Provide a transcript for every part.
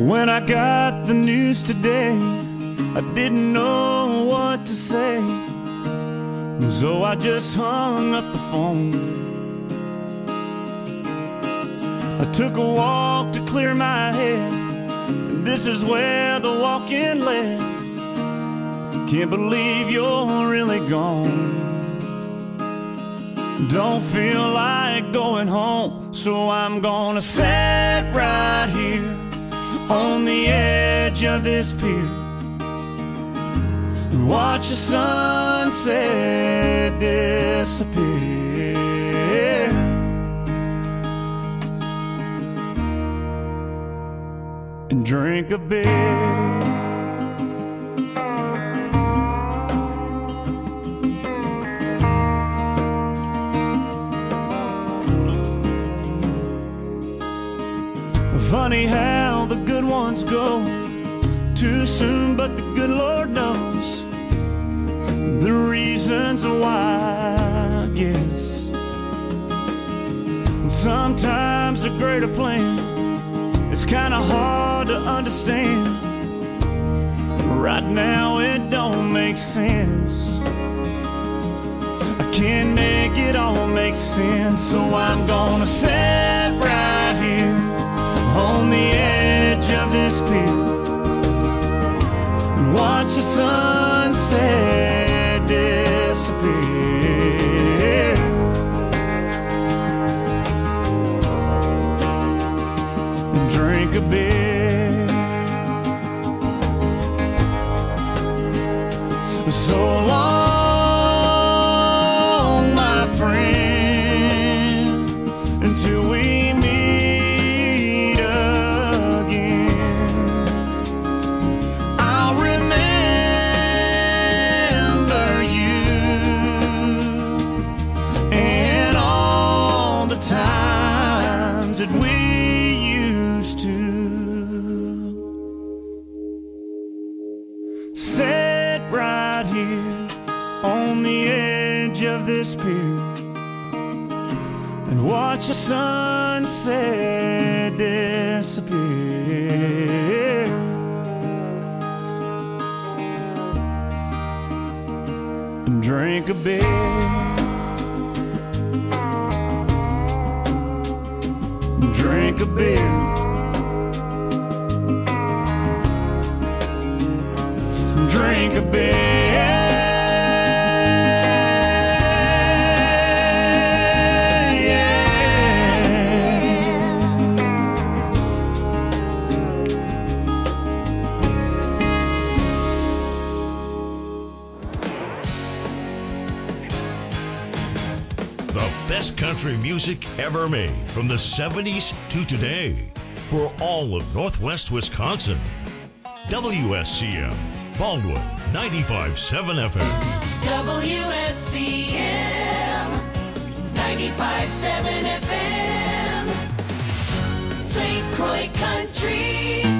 When I got the news today, I didn't know what to say, so I just hung up the phone. I took a walk to clear my head, and this is where the walk-in led. Can't believe you're really gone. Don't feel like going home, so I'm gonna sit right here on the edge of this pier and watch the sunset disappear. And drink a beer. Funny how the good ones go too soon, but the good Lord knows the reasons why, I guess. Sometimes a greater plan is kinda hard to understand. Right now it don't make sense. I can't make it all make sense, so I'm gonna sit right here on the edge of this pier and watch the sunset disappear. And drink a beer. So long, my friend, until we this pier and watch the sunset disappear. And drink a beer. Drink a beer. Drink a beer. Country music ever made from the 70s to today for all of Northwest Wisconsin. WSCM Baldwin 95.7 FM. WSCM 95.7 FM. St. Croix Country.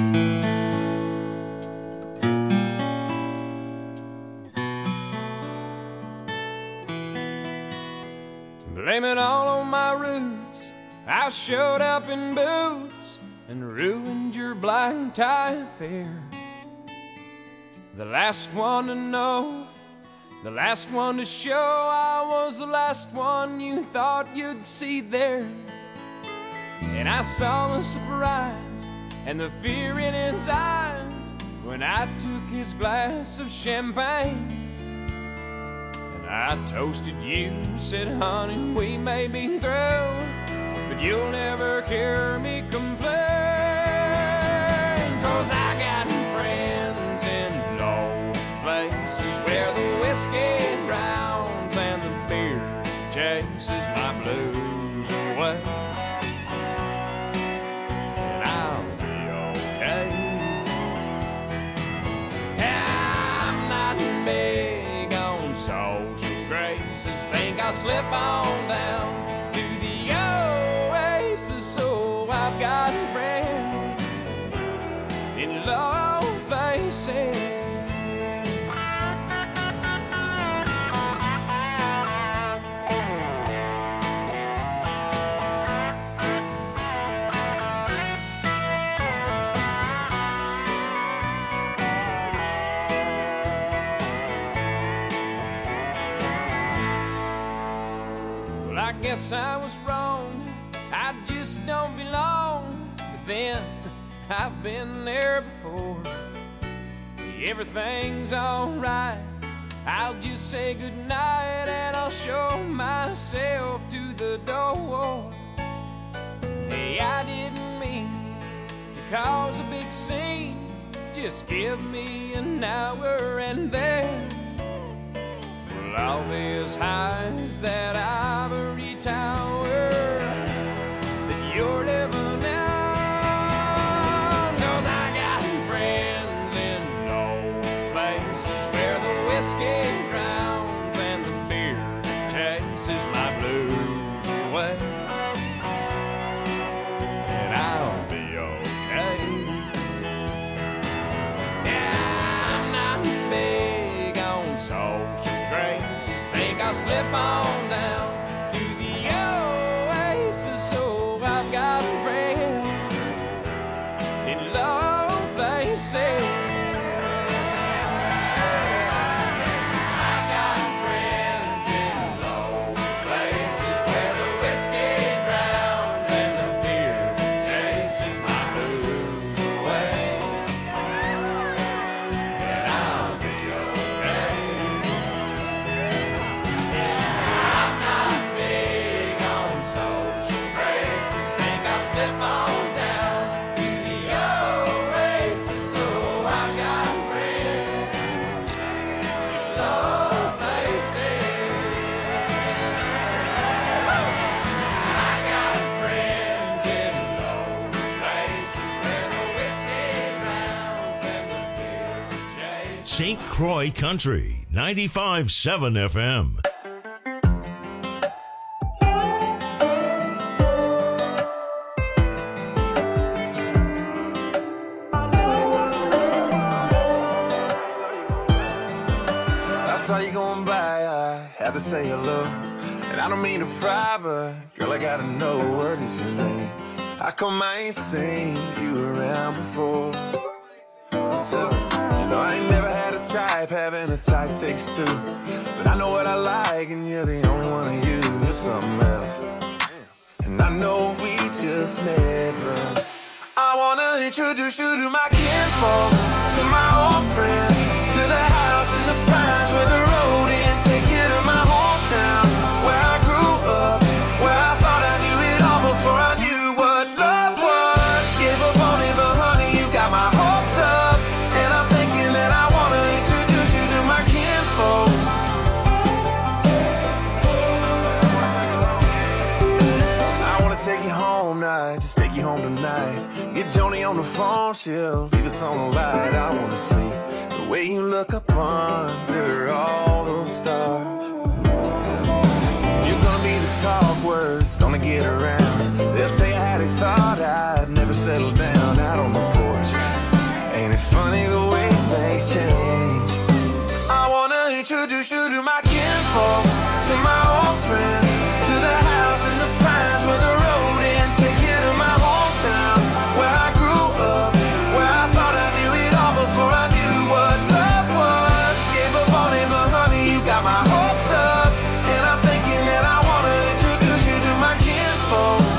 Blame it all on my roots. I showed up in boots and ruined your black tie affair. The last one to know, the last one to show, I was the last one you thought you'd see there. And I saw the surprise and the fear in his eyes when I took his glass of champagne. I toasted you, said, honey, we may be through, but you'll never hear me complain. 'Cause I got friends in low places where the whiskey drowns and the beer chases my blues away. And I'll be okay. I'm not big on social graces. Think I'll slip on down to the oasis. So I've got friends in low places. guess I was wrong. I just don't belong. But then I've been there before. Everything's alright. I'll just say goodnight and I'll show myself to the door. Hey, I didn't mean to cause a big scene. Just give me an hour and then we'll all be as high as that ivory tower that you're living in. 'Cause I got friends in low places where the whiskey drowns and the beer chases my blues away. And I'll be okay. Yeah, I'm not big on social graces. Think I'll slip on down to the oasis. So I've got friends in low places. St. Croix Country, 95.7 FM. I saw you going by, I had to say hello. And I don't mean to pry, but girl, I gotta know, what is your name? How come I ain't seen you around before? So, you know, I ain't never had a type, having a type takes two. But I know what I like, and you're the only one of you. You're something else. And I know we just met, but I wanna introduce you to my kinfolks, to my old friends, to the house in the pines where the road ends. Take you to my hometown, where I grew up, where I thought I knew it all before I knew what love was. Give up on it, but honey, you got my hopes up. And I'm thinking that I wanna introduce you to my kinfolks. I wanna take you home now, just take you home tonight. Get Joni on the phone, she'll leave us on the light. I wanna see the way you look up under all those stars. You're gonna be the talk words, gonna get around. They'll tell you how they thought I'd never settle down out on the porch. Ain't it funny the way things change? I wanna introduce you to my kinfolks, to my old friends, to the house in the pines where the road ends. Take you to my hometown, where I grew up, where I thought I knew it all before I knew what love was. Gave up on it, but honey, you got my hopes up. And I'm thinking that I wanna introduce you to my kinfolks.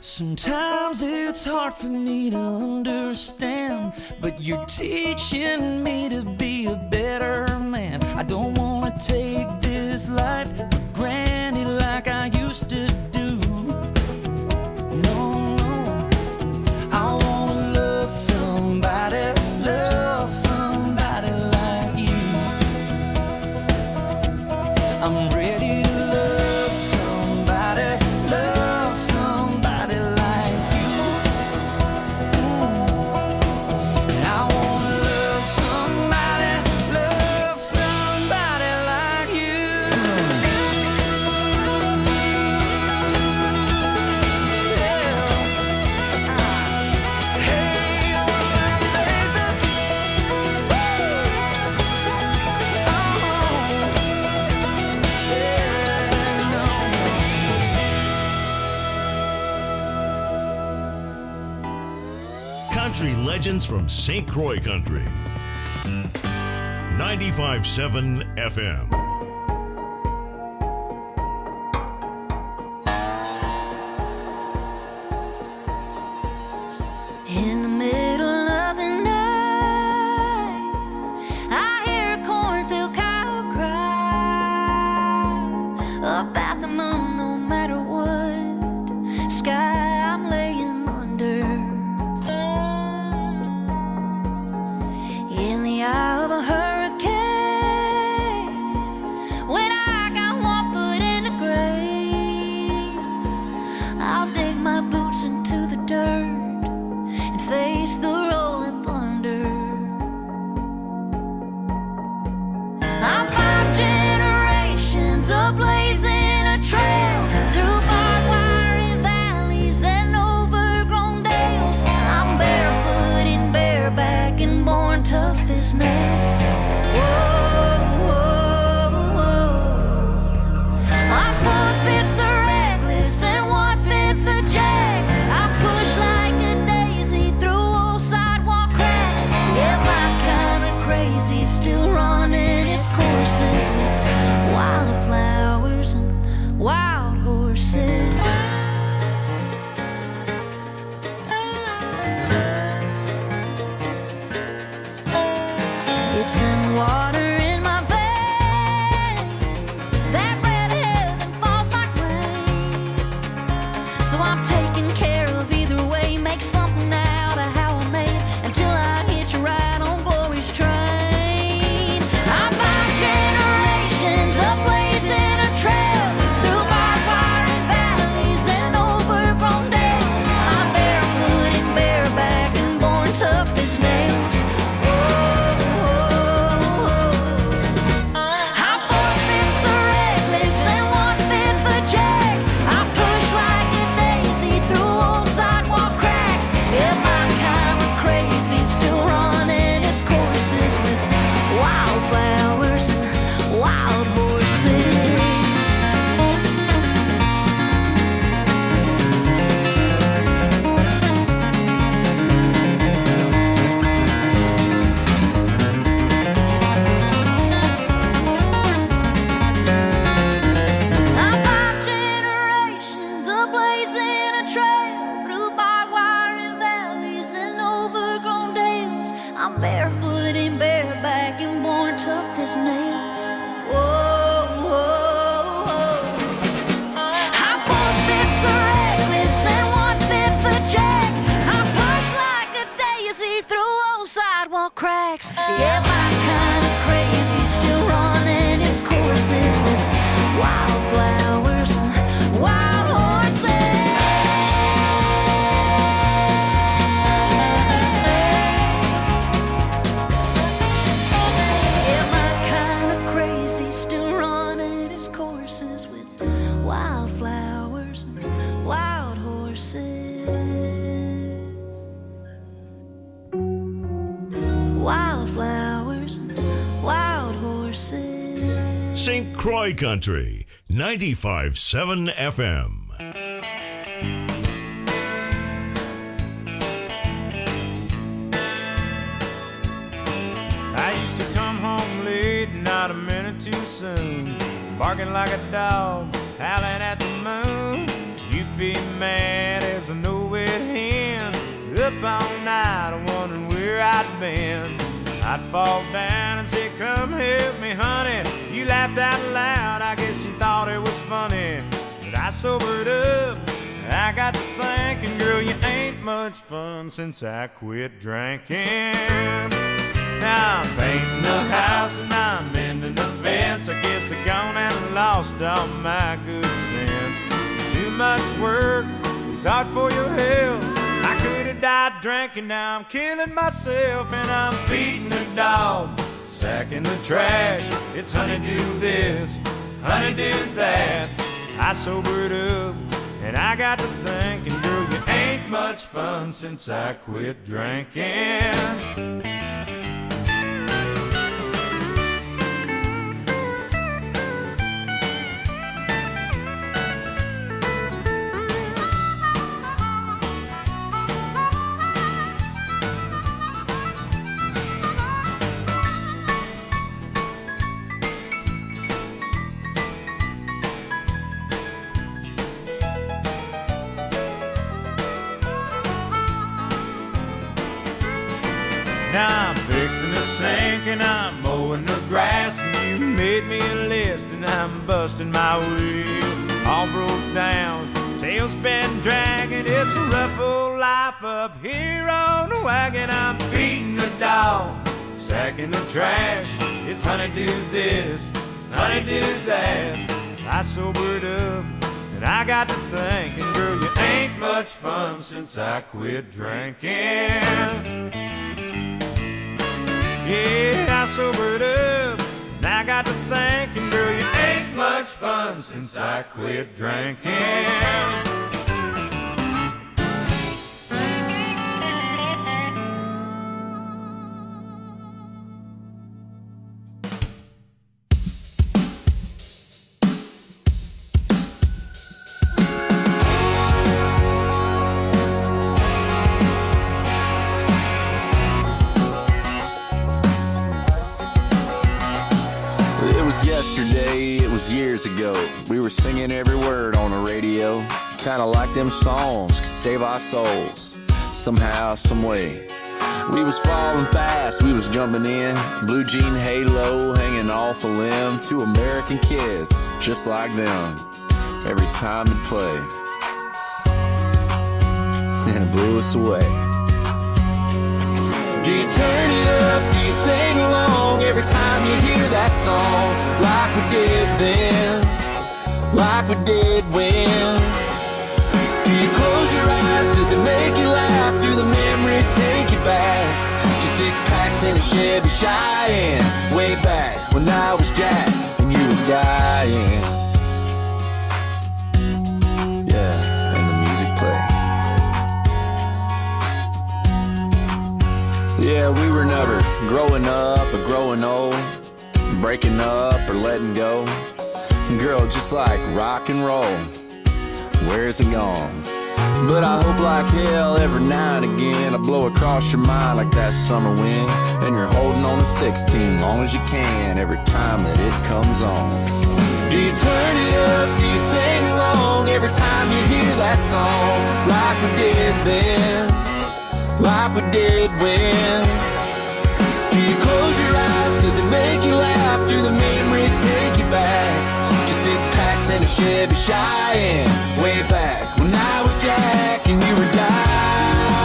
Sometimes it's hard for me to understand, but you're teaching me to be a better man. I don't wanna take this life for granted like I used to do. No, no, I wanna love somebody like you. I'm ready to love somebody like you. And I wanna love somebody like you. Country legends from St. Croix Country. 95.7 FM. In the middle of the night, I hear a cornfield cow cry about the moon. No matter what sky I'm laying under, in the eye of a hurricane, when I got one foot in the grave, I'll dig my boots into the dirt and face the rolling thunder. I'm 5 generations of blazing a trail through barbed wire valleys and overgrown dales. I'm barefoot and bareback and born tough as nails. Whoa, whoa, whoa. My 4 fists are reckless and 1/5 a jack. I push like a daisy through old sidewalk cracks. Yeah, my kind of crazy, still running its courses with wildflowers and wild horses. It's in water in my veins, that bread of heaven falls like rain. So I'm taking care of either way, make something out of how I made until I hit you right on glory's train. I'm 5 generations of blazing a trail through barbed wire and valleys and overgrown dales. I'm barefoot and bareback and born tough as nails. I'm 4 fists are reckless and 1/5 a jack. I push like a daisy through old sidewalk cracks. Yeah, my kind of crazy, still running its courses with wildflowers and wild horses. I'm 5 generations of blazing a trail through barbed wire and valleys and overgrown dales. I'm barefoot and bareback and born tough as nails. Whoa, whoa, whoa. I'm 4 fists are reckless and 1/5 a jack. I push like a daisy through old sidewalk cracks. Yeah, my kind of crazy, still running its courses with wildflowers and wild horses. Yeah, my kind of crazy, still running its courses with wildflowers and wild horses. Wildflowers and wild horses. St. Croix Country. 95.7 FM. I used to come home late, not a minute too soon, barking like a dog, howling at the moon. You'd be mad as a no-wet hen, up all night wondering where I'd been. I'd fall down and say, come help me, honey. You laughed out loud, I guess you thought it was funny. But I sobered up, I got to thinking, girl, you ain't much fun since I quit drinking. Now I'm painting the house and I'm mending the fence. I guess I gone and lost all my good sense. Too much work, it's hard for your health. I could have died drinking, now I'm killing myself. And I'm feeding the dog, sacking the trash. It's honeydew this, honeydew that. I sobered up and I got to thinking, girl, you ain't much fun since I quit drinking. Now I'm fixing the sink and I'm mowing the grass, and you made me a list and I'm busting my wheel. All broke down, tail's been dragging. It's a rough old life up here on the wagon. I'm feeding the dog, sacking the trash. It's honeydew this, honeydew that. I sobered up and I got to thinking, girl, you ain't much fun since I quit drinking. Yeah, I sobered up, and I got to thinking, girl, you ain't much fun since I quit drinking. Yesterday, it was years ago. We were singing every word on the radio. Kinda like them songs could save our souls somehow, some way. We was falling fast, we was jumping in. Blue jean halo hanging off a limb. Two American kids, just like them, every time it played. And it blew us away. Do you turn it up, do you sing along every time you hear that song? Like we did then, like we did when. Do you close your eyes, does it make you laugh? Do the memories take you back to six packs in a Chevy Cheyenne? Way back when I was Jack and you were dying. Yeah, and the music played. Yeah, we were never growing up or growing old, breaking up or letting go. Girl, just like rock and roll, where's it gone? But I hope like hell every now and again I blow across your mind like that summer wind, and you're holding on to 16 long as you can every time that it comes on. Do you turn it up, do you sing along every time you hear that song? Like we did then, like we did when. Do you close your eyes, does it make you laugh? Do the memories take you back to six packs and a Chevy Cheyenne? Way back when I was Jack and you were dying.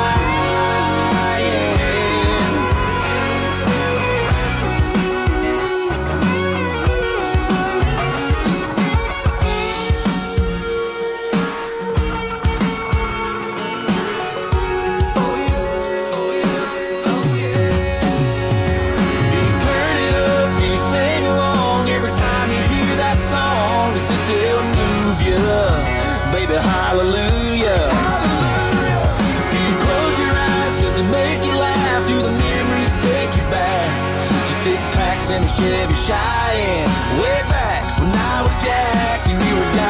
Hallelujah. Do you close your eyes? Does it make you laugh? Do the memories take you back to six packs and a Chevy Cheyenne? Way back when I was Jack and you were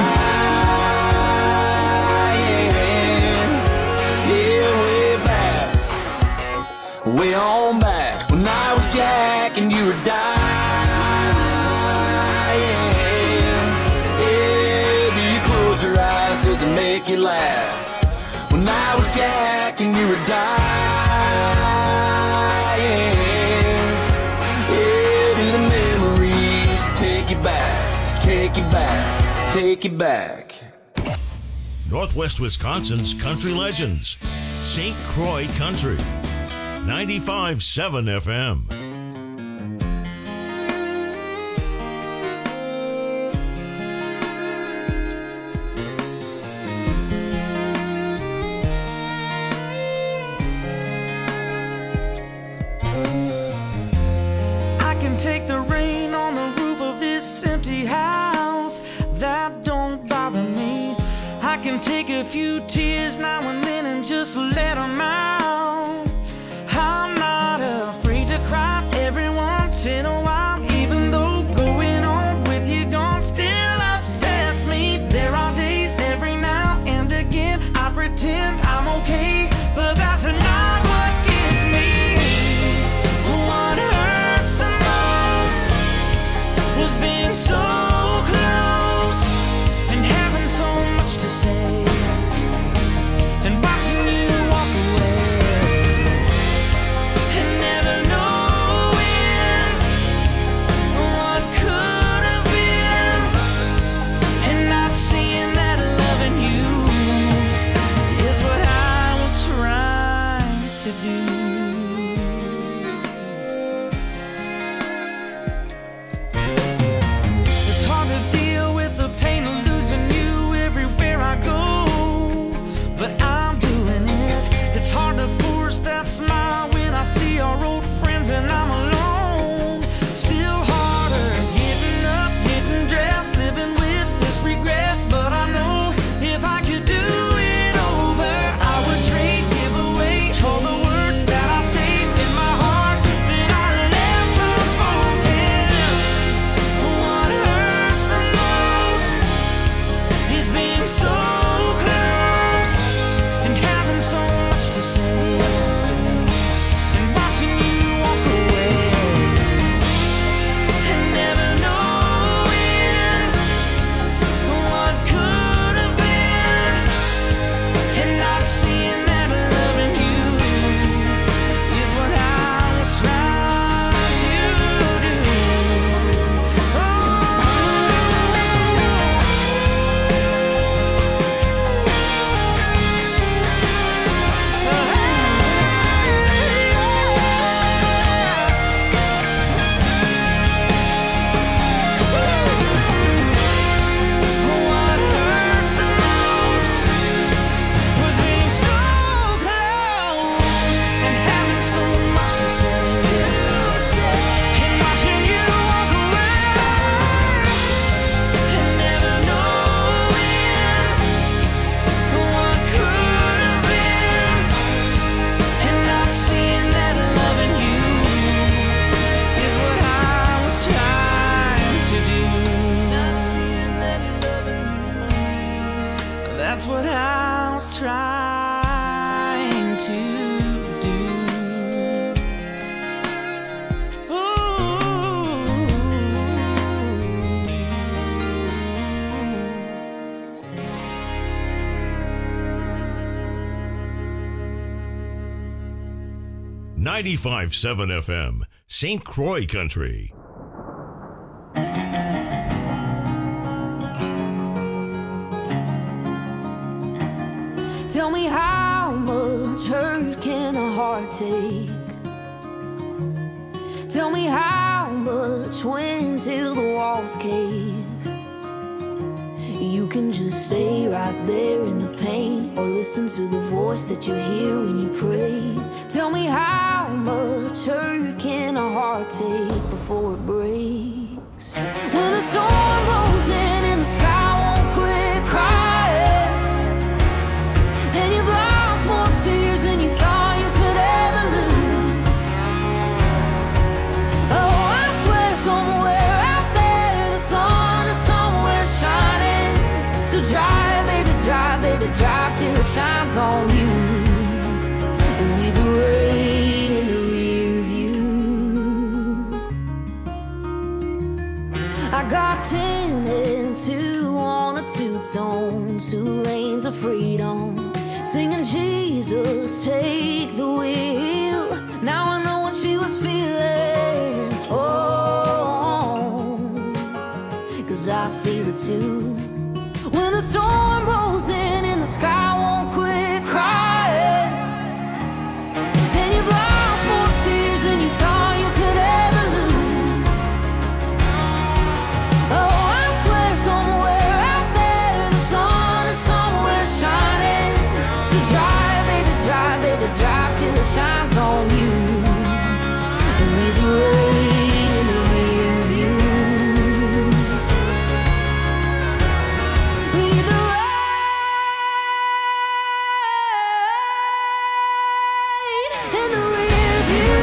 dying. Yeah, way back, way on back when I was Jack and you were dying. Yeah, do you close your eyes? Does it make you laugh? when I was Jack and you were dying. Yeah, do the memories take you back, take you back, take you back. Northwest Wisconsin's country legends. St. Croix Country. 95.7 FM. I can take the rain on the roof of this empty house. That don't bother me. I can take a few tears now and then and just let them out. I'm not afraid to cry every once in a while, even though going on with you gone still upsets me. There are days every now and again I pretend I'm okay, but that's not what gets me. What hurts the most was being so close and having so much to say and watching you walk away and never knowing what could have been and not seeing that loving you is what I was trying to do. It's hard to deal with the pain of losing you everywhere I go, but I'm doing it. It's hard to force that smile when I see our old friends and I'm alone. Still harder getting up, getting dressed, living with this regret. But I know if I could do it over, I would trade, give away all the words that I saved in my heart that I left unspoken. What hurts the most is being so close and having so much to say and watching you walk away and never knowing what could have been and not seeing that loving you is what I was trying to do. What hurts the most was being so close and having so much to say and watching you walk away and never knowing what could have been and not seeing that loving you is what I was trying to do. Not seeing that loving you, that's what I was trying to do. Ooh. 95.7 FM. St. Croix Country. Tell me how much hurt can a heart take? Tell me how much when till the walls cave. You can just stay right there in the pain or listen to the voice that you hear when you pray. Tell me how much hurt can a heart take before it breaks? When the storm rolls in and the sky won't quit crying and you've lost more tears than you thought you could ever lose. Oh, I swear somewhere out there the sun is somewhere shining. So drive, baby, drive till it shines on you and leave the rain in the rear view. I got 10 and 2 on a two-tone, 2 lanes of freedom, singing Jesus, take the wheel. Now I know what she was feeling. Oh, 'cause I feel it too. When the storm rolls in and the sky won't quit crying, and you've lost more tears than you thought you could ever lose. Oh, I swear somewhere out there the sun is somewhere shining. So drive, baby, drive till it shines on you. And leave the rain in the rear view. Leave the rain in the rear view.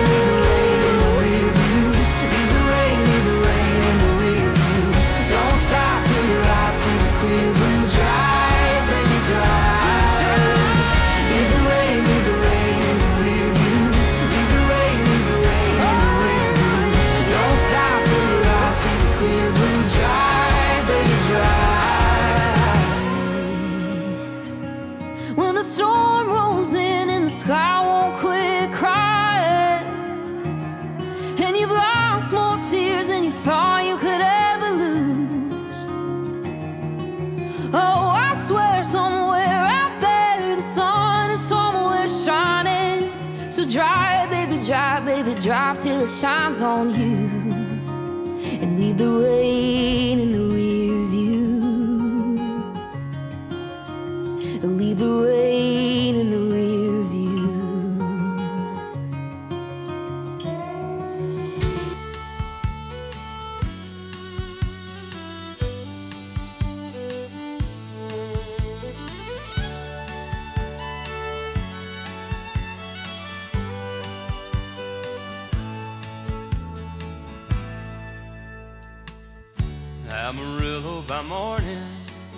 Leave the rain in the rear view. Don't stop till your eyes see the clear blue. Drive, baby, drive. Leave the rain in the rear view. Leave the rain in the rear view. Don't stop till your eyes see the clear blue. Drive, baby, drive. When the storm rolls in and the sky won't quit crying, and you've lost more tears than you thought you could ever lose. Oh, I swear somewhere out there the sun is somewhere shining. So drive, baby, drive till it shines on you. And leave the rain in the rear view. Leave the rain in the rear view. Amarillo by morning,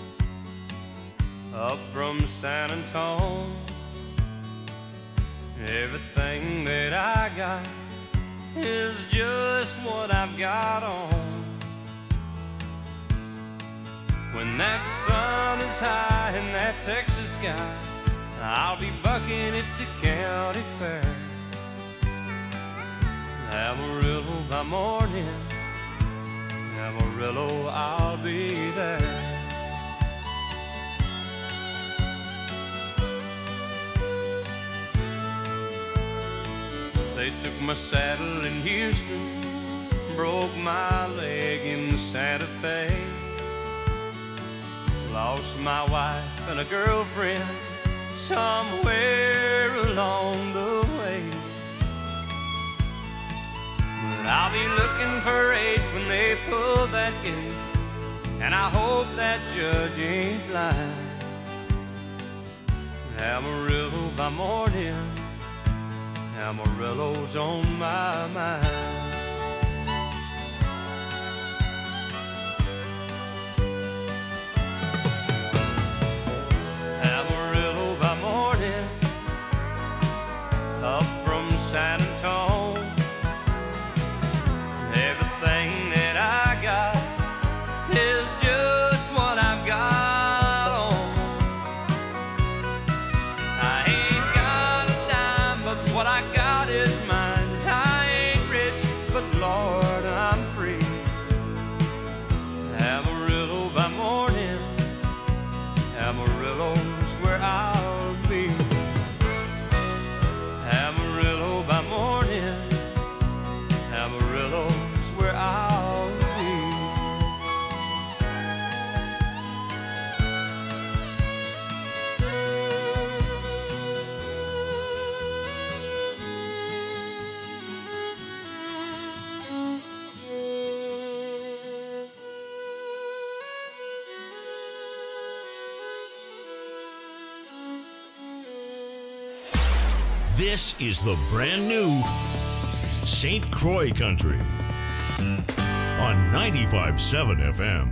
up from San Antone. Everything that I got is just what I've got on. When that sun is high in that Texas sky, I'll be bucking at the county fair. Amarillo by morning, Amarillo, I'll be there. They took my saddle in Houston, broke my leg in Santa Fe. Lost my wife and a girlfriend somewhere along the way. But I'll be looking for 8 when they pull that gate, and I hope that judge ain't blind. Amarillo by morning, Amarillo's on my mind. Amarillo by morning, up from San Antone. Everything that I got is just what I've got on. I ain't got a dime, but what I got is mine. I ain't rich, but Lord, I'm free. Amarillo by morning, Amarillo's where I'll be. Amarillo by morning, Amarillo's where I'll be. This is the brand new St. Croix Country on 95.7 FM.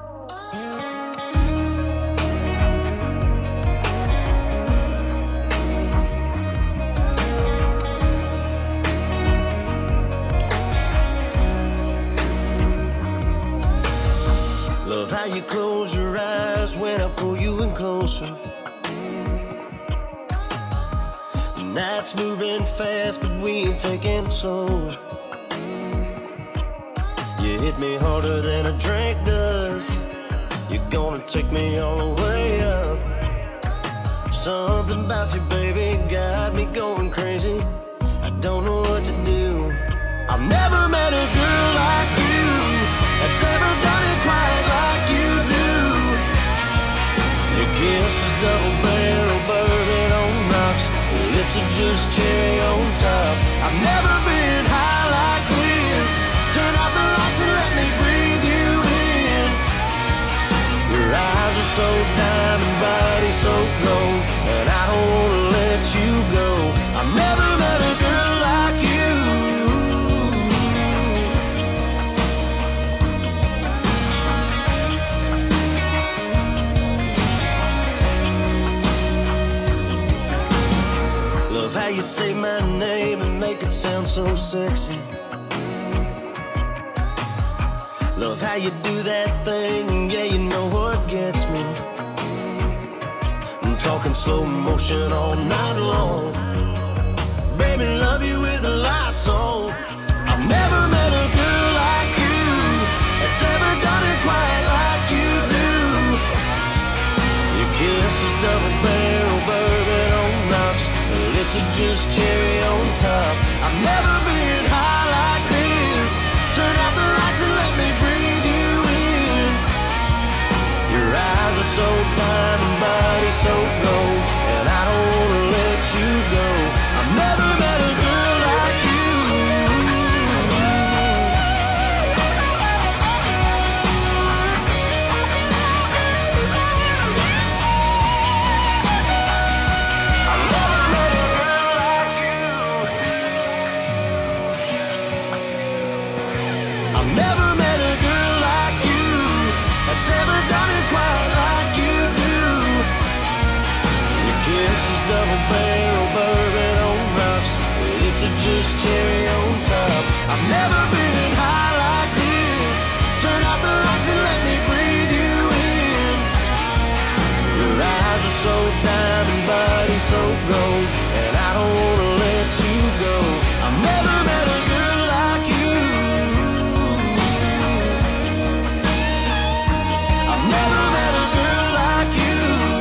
Love how you close your eyes when I pull you in closer. Night's moving fast, but we ain't taking it slow. You hit me harder than a drink does. You're gonna take me all the way up. Something about you, baby, got me going crazy. I don't know what to do. I've never met a girl like you that's ever done it quite like you do. Your kiss is double barrel bourbon on rocks. Your lips are just cherry on top. I've never been high like this. Turn out the lights and let me breathe you in. Your eyes are so diamond, body so gold, and I don't wanna let you go. I've never met a girl like you. Love how you say my name and make it sound so sexy. Love how you do that thing, yeah, you know what gets me. I'm talking slow motion all night long. Baby, love you with the lights on. I've never met a girl like you that's ever done it quite like you do. Your kiss is double barrel bourbon on rocks. Your lips are just cherry on top. I've never been high like this. Turn out the lights and let me breathe you in. Your eyes are so diamond, body so gold, and I don't wanna let you go. I've never met a girl like you. I've never met a girl like you. I've never met a girl like you that's ever done it quite like you do. Your kiss is double barrel bourbon on rocks. Your lips are just cherry on top. I've never been high like this. Turn out the lights and let me breathe you in. Your eyes are so diamond, body so gold, and I don't wanna let you go. I've never met a girl like you. I've never met a girl like you.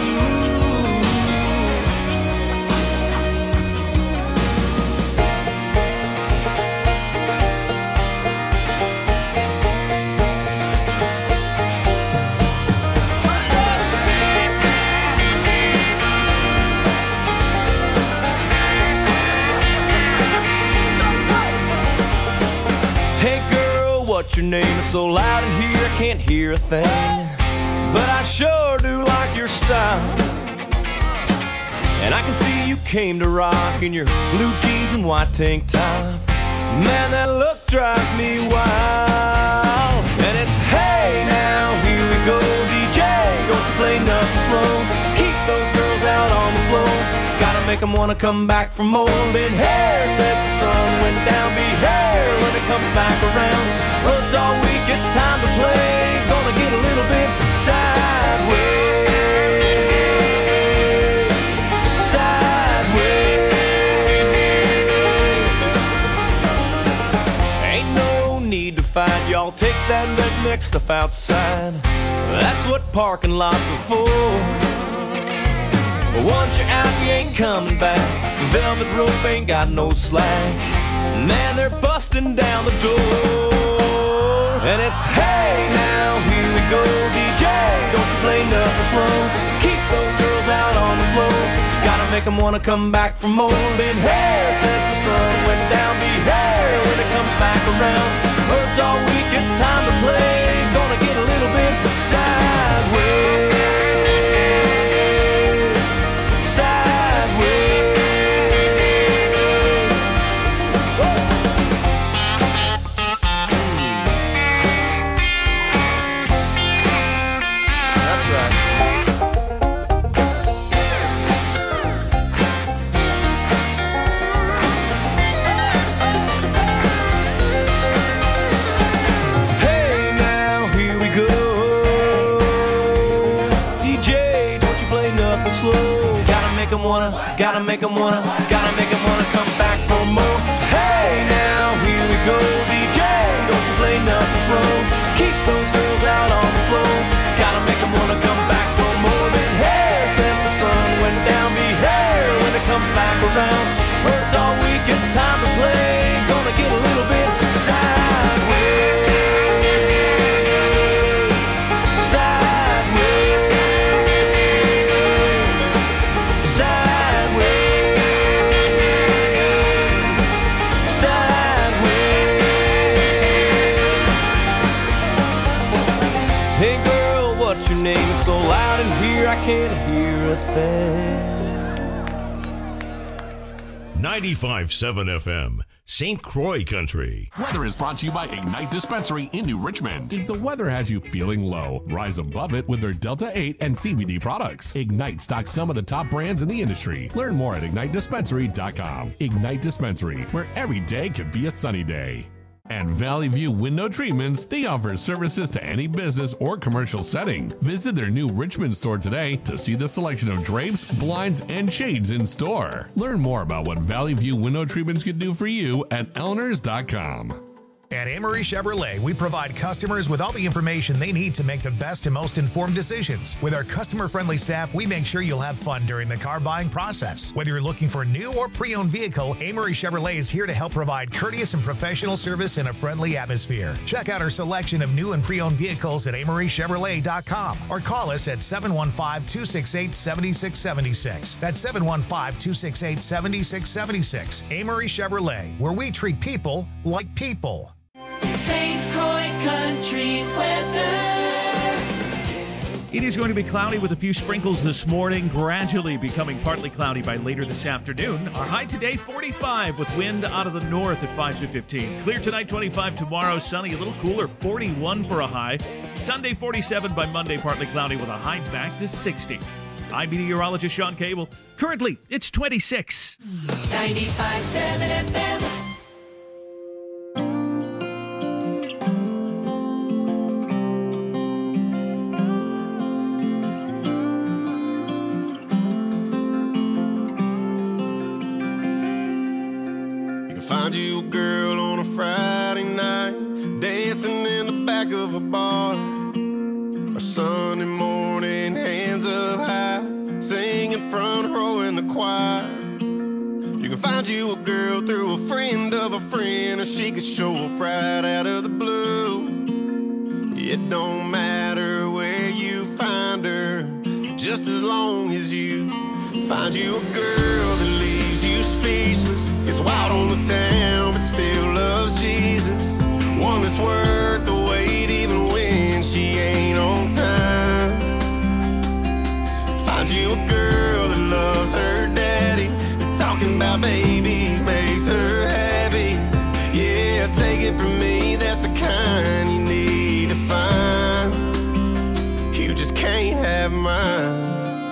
Hey girl, what's your name? It's so loud in here I can't hear a thing, but I sure do like your style. And I can see you came to rock in your blue jeans and white tank top. Man, that look drives me wild. And it's hey now, here we go, DJ, don't you play nothing slow. Keep those girls out on the floor. Gotta make them wanna come back for more. Been here since the sun went down. Be here when it comes back around. Worked all week, it's time to play. Gonna get a little bit sideways. Sideways. Ain't no need to fight, y'all. Take that redneck stuff outside. That's what parking lots are for. But once you're out, you ain't coming back. The velvet rope ain't got no slack. Man, they're busting down the door. And it's hey now, here we go, DJ, don't you play nothing slow. Keep those girls out on the floor. Gotta make them wanna come back for more. Been here since the sun went down. Be here when it comes back around. Worked all week, it's time to play. Gonna get a little bit sideways. Gotta make 'em wanna come back for more. Hey now, here we go, DJ. Don't you play nothing slow. Keep those girls out on the floor. Gotta make 'em wanna come back for more than hair. Since the sun went down, be hair when it comes back around. Worked all week, it's time to play. Gonna get a little bit sideways. So loud in here I can't hear a thing. 95.7 FM, St. Croix Country. Weather is brought to you by Ignite Dispensary in New Richmond. If the weather has you feeling low, rise above it with their Delta 8 and CBD products. Ignite stocks some of the top brands in the industry. Learn more at IgniteDispensary.com. Ignite Dispensary, where every day could be a sunny day. At Valley View Window Treatments, they offer services to any business or commercial setting. Visit their new Richmond store today to see the selection of drapes, blinds, and shades in store. Learn more about what Valley View Window Treatments can do for you at Elinors.com. At Amory Chevrolet, we provide customers with all the information they need to make the best and most informed decisions. With our customer-friendly staff, we make sure you'll have fun during the car buying process. Whether you're looking for a new or pre-owned vehicle, Amory Chevrolet is here to help provide courteous and professional service in a friendly atmosphere. Check out our selection of new and pre-owned vehicles at AmoryChevrolet.com or call us at 715-268-7676. That's 715-268-7676. Amory Chevrolet, where we treat people like people. St. Croix Country weather. It is going to be cloudy with a few sprinkles this morning, gradually becoming partly cloudy by later this afternoon. Our high today, 45, with wind out of the north at 5 to 15. Clear tonight, 25 tomorrow, sunny, a little cooler, 41 for a high. Sunday, 47 by Monday, partly cloudy with a high back to 60. I'm meteorologist Sean Cable. Currently, it's 26. 95.7 FM. Find you a girl on a Friday night, dancing in the back of a bar, or Sunday morning, hands up high, singing front row in the choir. You can find you a girl through a friend of a friend, or she could show up right out of the blue. It don't matter where you find her, just as long as you find you a girl that leaves you speechless, gets wild on the town but still loves Jesus, one that's worth the wait even when she ain't on time. Find you a girl that loves her daddy, and talking about babies makes her happy. Yeah, take it from me, that's the kind you need to find. You just can't have mine.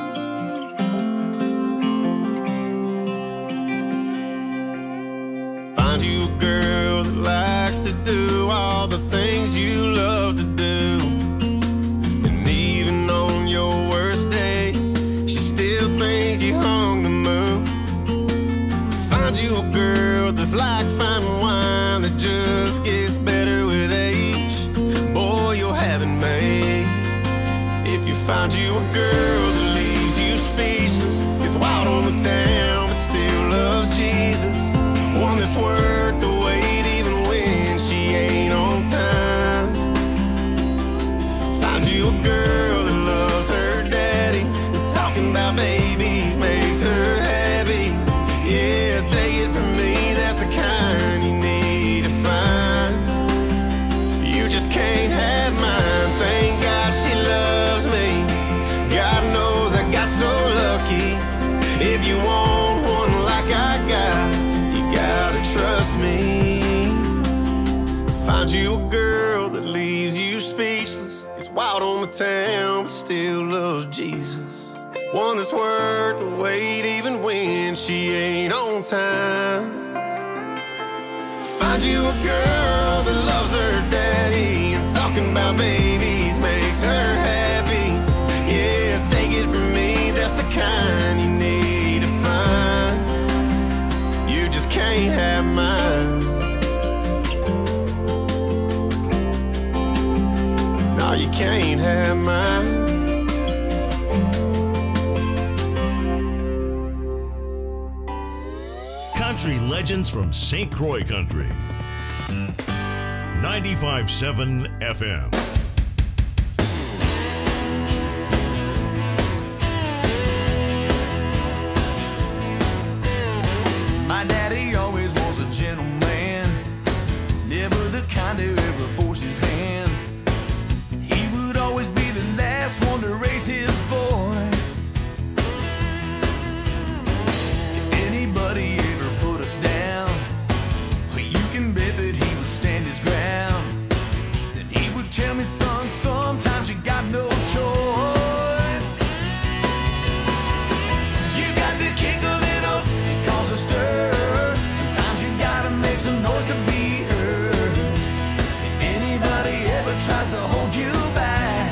Find you a girl that likes to do all the things you love to do, and even on your worst day, she still thinks you hung the moon. Find you a girl that's like fine wine that just gets better with age. Boy, you'll have it made. If you find you a girl that leaves you speechless, gets wild on the town but still loves Jesus, one that's worth the wait even when she ain't on time. Find you a girl that loves her daddy, and talking about babies makes her happy. Yeah, take it from me, that's the kind you need to find. You just can't have mine. Thank God she loves me. God knows I got so lucky. If you want one like I got, gotta trust me. Find you a girl that leaves you speechless, gets wild on the town but still loves Jesus, one that's worth the wait even when she ain't on time. Find you a girl that loves her daddy, and talking about babies makes her happy. Yeah, take it from me, that's the kind you need to find. country legends from St. Croix Country. 95.7 FM. My daddy always was a gentleman, never the kind to ever force his hand. He would always be the last one to raise his voice. If anybody ever put us down, you can bet that he would stand his ground. Then he would tell me, son, sometimes you got no choice. You got to kick a little and cause a stir. Sometimes you gotta make some noise to be heard. If anybody ever tries to hold you back,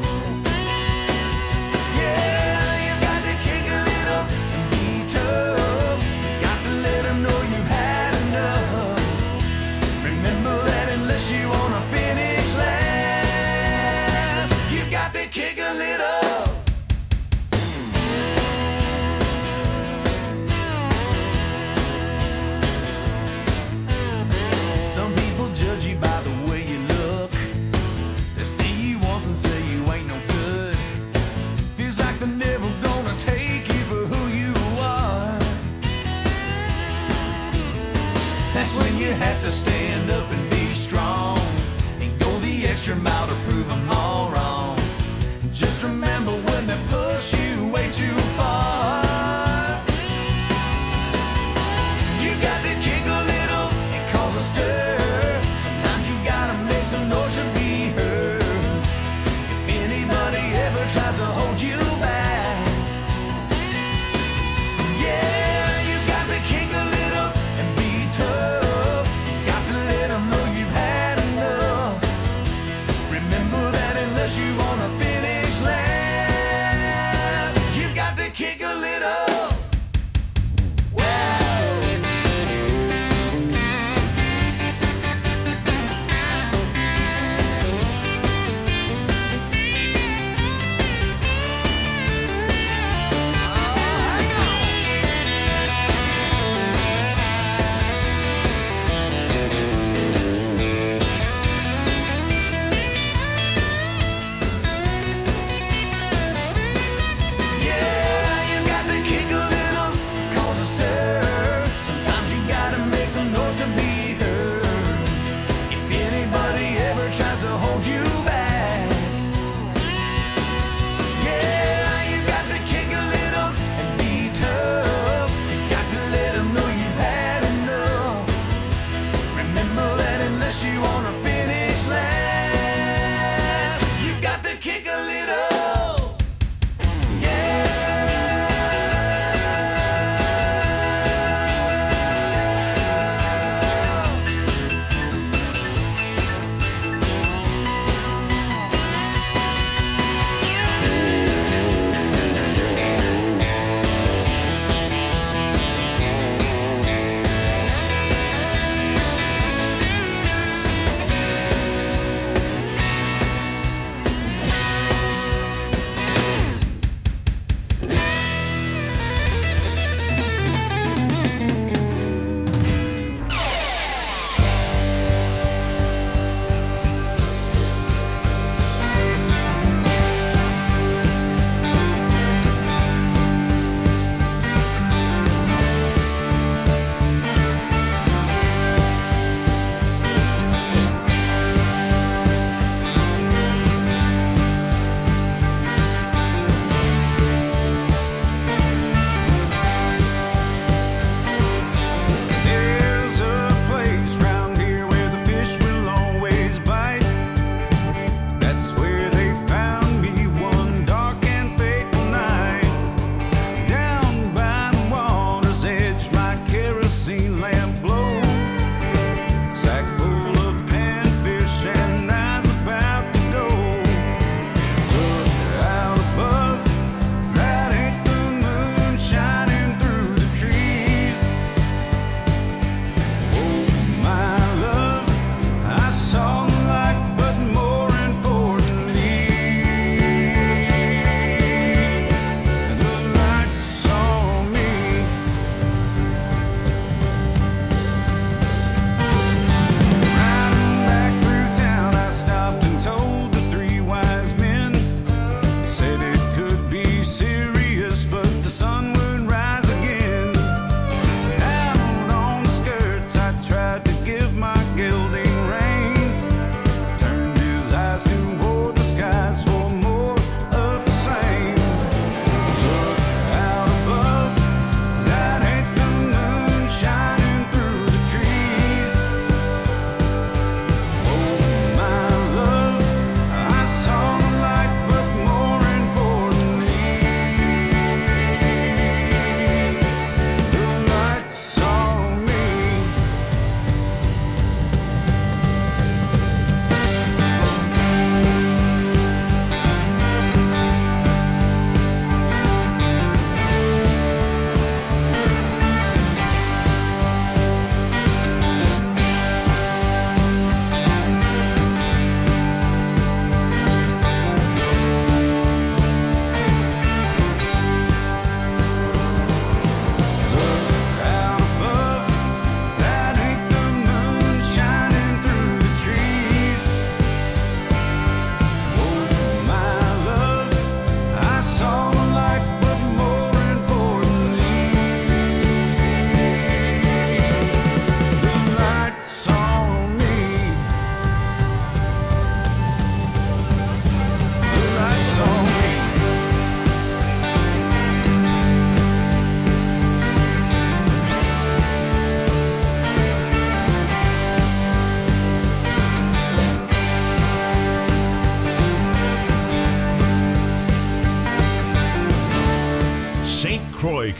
yeah, you got to kick a little and be tough. You got to let them know you've had enough. Remember that unless you wanna finish last, you got to kick a little. Some people judge you by the way you look. They see you once and say you ain't no good. Feels like they're never gonna take you for who you are. That's when you have to stand up and be strong and go the extra mile to prove them all wrong. Just remember when they push you way too far, you got to kick a little and cause a stir. Sometimes you gotta make some noise to be heard. If anybody ever tries to hold you back, yeah, you got to kick a little and be tough. Got to let them know you've had enough. Remember that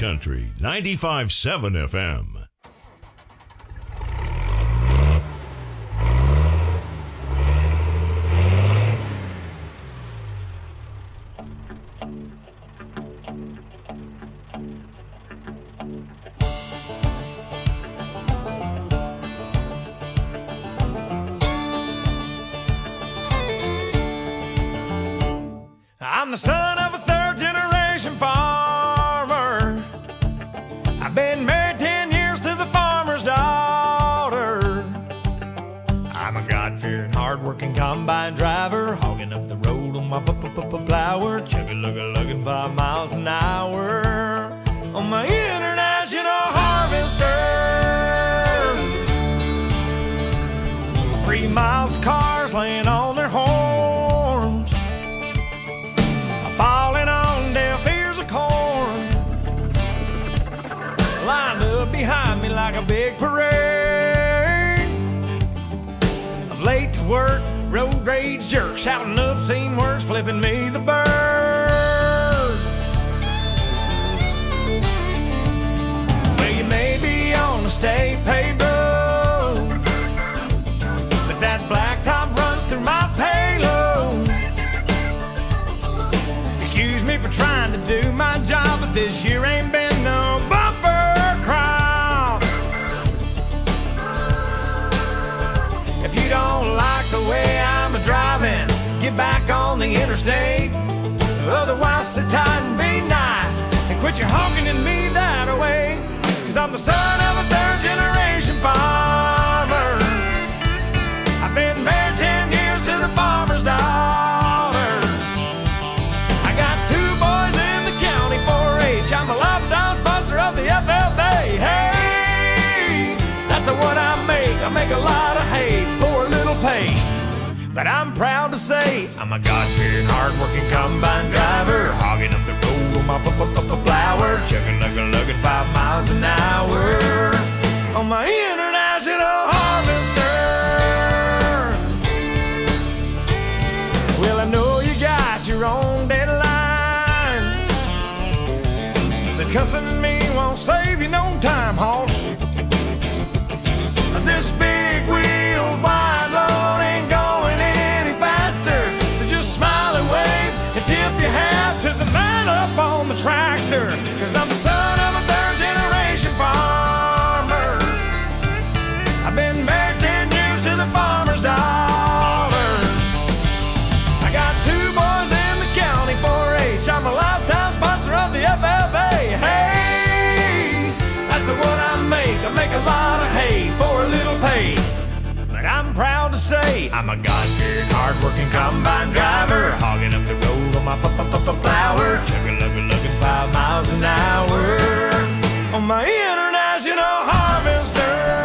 Country 95.7 FM. I'm the son of a third-generation farmer. I've been married 10 years to the farmer's daughter. I'm a God-fearing, hard-working combine driver, hogging up the road on my plower, chugga-lugga-lugging 5 miles an hour on my international harvester. 3 miles of cars laying on their horns, falling on deaf ears of corn, lined up behind me like a big parade of late to work, road rage jerks, shouting obscene words, flipping me the bird. Well, you may be on a state paved road, but that blacktop runs through my payload. Excuse me for trying to do my job, but this year ain't been no bumper crop. If you don't like the way I'm driving, get back on the interstate. Otherwise, sit tight and be nice and quit your honking at me that way. 'Cause I'm the son of a third-generation farmer. I've been married 10 years to the farmer's daughter. I got 2 boys in the county 4-H. I'm a lifetime sponsor of the FFA. Hey, that's what I make a lot of hay for a little pay. But I'm proud to say I'm a God-fearing, hard-working combine driver, hogging up the road on my plower, chugga-lugga-lugging 5 miles an hour on my international harvester. Well, I know you got your own deadlines, but cussing at me won't save you no time, hoss. This big wheel wide load ain't going any faster, so just smile and wave and tip your hat to the man up on the tractor. 'Cause I'm the son of a third-generation farmer. I've been married 10 years to the farmer's daughter. I got 2 boys in the county 4-H. I'm a lifetime sponsor of the FFA. Hey, that's what I make a lot of hay for a little pay. But I'm proud to say I'm a God-fearing, hard-working combine driver, hogging up the road on my plower, chugga-lugga-lugging 5 miles an hour on my international harvester.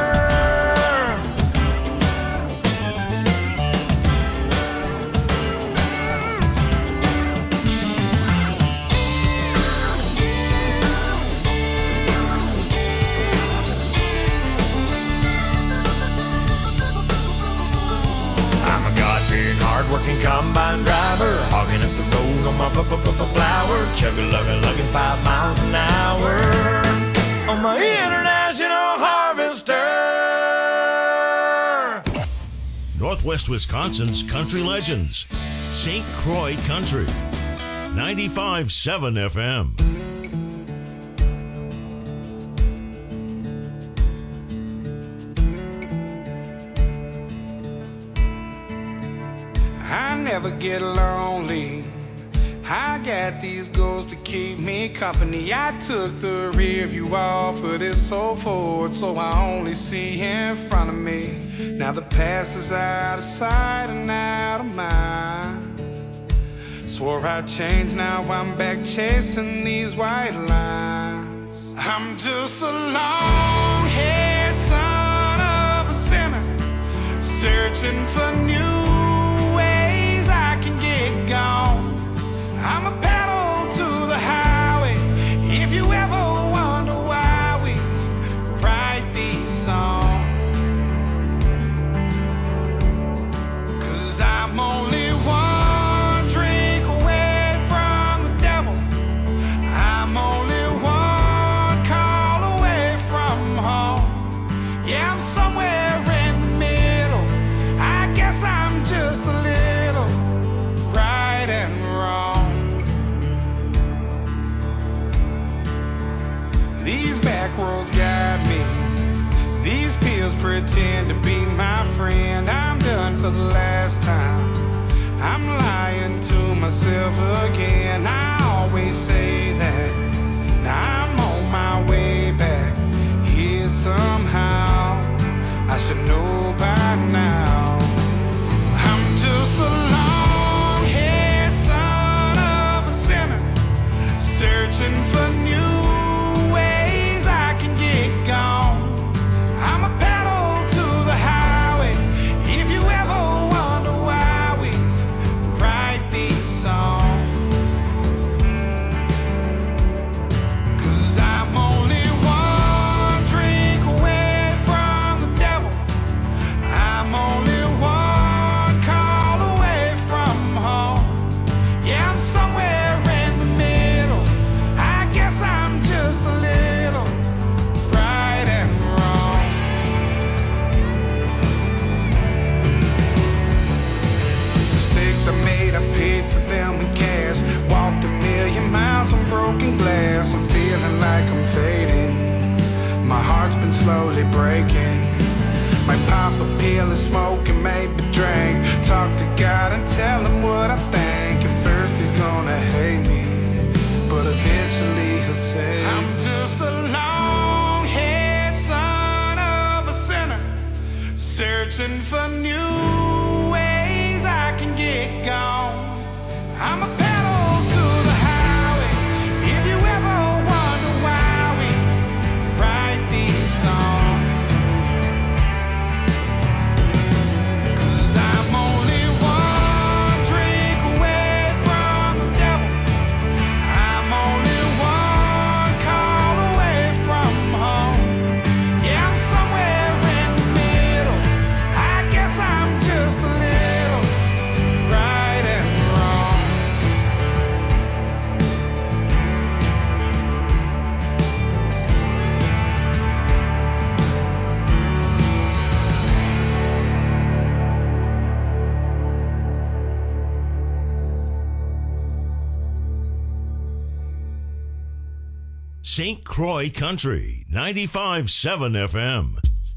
Hard-working combine driver, hogging up the road on my plower, chugga-lugga-lugging 5 miles an hour on my international harvester. Northwest Wisconsin's country legends, St. Croix Country, 95.7 FM. I never get lonely. I got these goals to keep me company. I took the rear view off of this old Ford, so I only see in front of me. Now the past is out of sight and out of mind. Swore I'd change, now I'm back chasing these white lines. I'm just a long-haired son of a sinner, searching for new ways I can get gone. I'm a pedal to the highway. If you ever wonder why we write these songs, 'cause I'm only one drink away from the devil. I'm only one back roads guide me. These pills pretend to be my friend. I'm done for the last time. I'm lying to myself again. I always say that. Now I'm on my way back here somehow. I should know by now. I'm just a long-haired son of a sinner, searching for new ways I can get gone. I'm a pedal to the highway. If you ever wonder why we write these songs, 'cause I'm only one drink away from the devil. I'm only one call away from home. Yeah, I'm somewhere in the middle. I guess I'm just a little right and wrong. Mistakes I made, I paid for them in cash. Walked a million miles on broken glass. I'm feeling like I'm fading. My heart's been slowly breaking. Might pop a pill and smoke and maybe drink. Talk to God and tell him what I think. At first he's gonna hate me, but eventually he'll say, I'm just a long-haired son of a sinner, searching for new ways I can get gone. I'm a pedal to the highway. If you ever wonder why we write these songs, 'cause I'm only one drink away from the devil. I'm only one call away from home. Yeah, I'm somewhere in the middle. I guess I'm just a little right and wrong. St. Croix Country, 95.7 FM.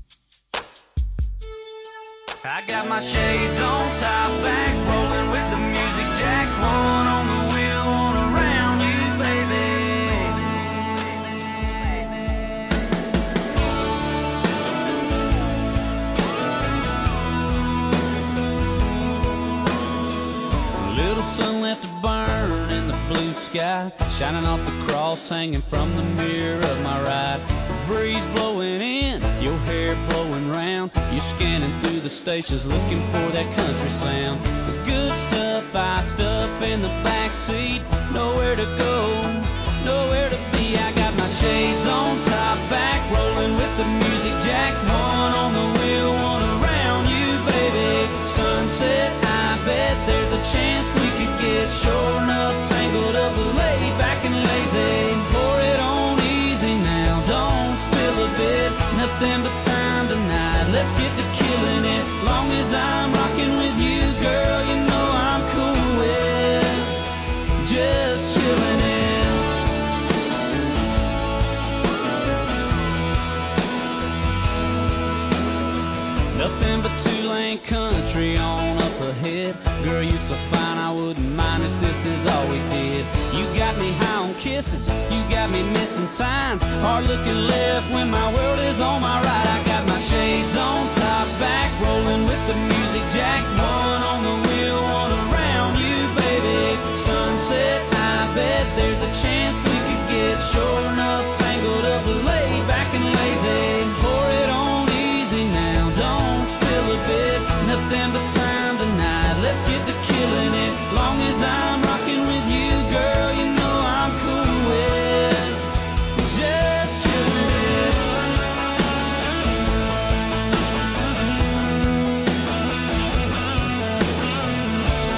I got my shades on, top back, rolling with the music jack, one on the wheel, one around you, baby. A little sun left to burn in the blue sky, shining off the cross hanging from the mirror of my ride. The breeze blowing in, your hair blowing round. You're scanning through the stations looking for that country sound. The good stuff iced up in the back seat. Nowhere to go, nowhere to be. I got my shades on, top back, rolling with the music jack, one on the wheel, one around you, baby. Sunset, I bet there's a chance we could get shore enough, tangled up, laid back and lazy. Pour it on easy now, don't spill a bit. Nothing but time tonight, let's get to killing it. Long as I'm rocking with you, girl, you know I'm cool with just chilling it. Nothing but two-lane country on up ahead. Girl, you so fine, I wouldn't mind if this is all we did. You got me high on kisses, you got me missing signs. Hard looking left when my world is on my right. I got my shades on, top back, rolling with the music jack, one on the wheel, one around you, baby. Sunset, I bet there's a chance we could get shore enough, tangled up, laid back and lazy.